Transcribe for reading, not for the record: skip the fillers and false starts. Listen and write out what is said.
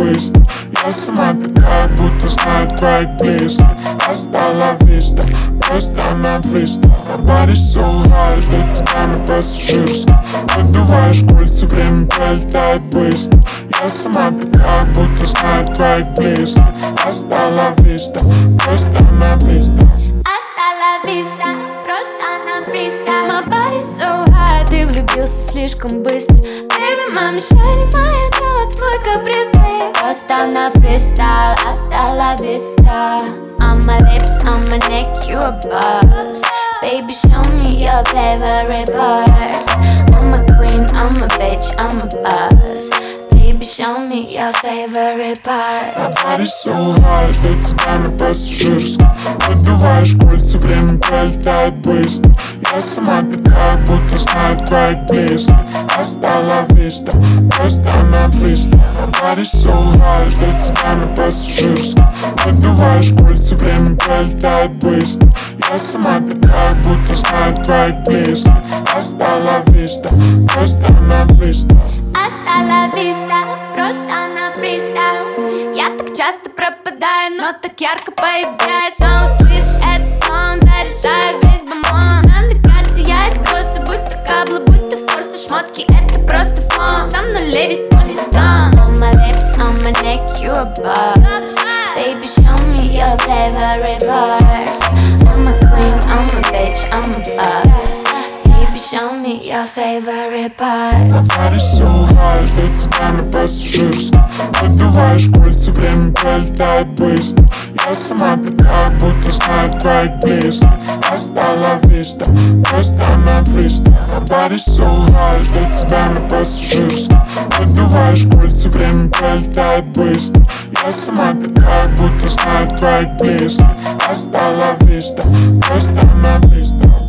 быстро. Я сама такая, будто знаю твоих близких. Hasta la vista, просто на фристайл. Body so high, ждет тебя на пассажирском. Выдуваешь кольца, время пролетает быстро. Я сама такая, будто знаю твоих близких. Hasta la vista, просто на фристайл. Hasta la vista, просто на фристайл. My body so high, ты влюбился слишком быстро. Baby, мама, мишень, моя тело, твой каприз, babe. Просто на фристайл, hasta la vista. On my lips, on my neck, you a boss. Baby, show me your favorite parts. I'm a queen, I'm a bitch, I'm a boss. Baby, show me your favorite part. My body so high, ждет тебя на пассажирском. Выдуваешь кольца, время пролетает быстро. Я сама такая, будто знаю твоих близких. Hasta la vista, просто на фристайл. My body so high, ждет тебя на пассажирском. Выдуваешь кольца, время пролетает быстро. Я сама такая, будто знаю твоих близких. Hasta la vista, просто на фристайл. Hasta la vista, просто на фристайл. Я так часто пропадаю, но так ярко появляюсь. Снова слышишь этот стон, заряжаю весь бомбон. Андекар сияет косо, будь то каблы, будь то форсы. Шмотки это просто фон, со мной леди свой сон. On my lips, on my neck, you a boss. Baby, show me your favorite parts. I'm a queen, I'm a bitch, I'm a boss. Baby, show me your favorite parts. My body so high, ждет тебя на пассажирском. Выдуваешь кольца, время пролетает быстро. Я сама такая, будто знаю твоих близких. Hasta la vista, просто на фристайл. My body so high, ждет тебя на пассажирском. Выдуваешь кольца, время пролетает быстро. Я сама такая, будто знаю твоих близких. Hasta la vista, просто на фристайл.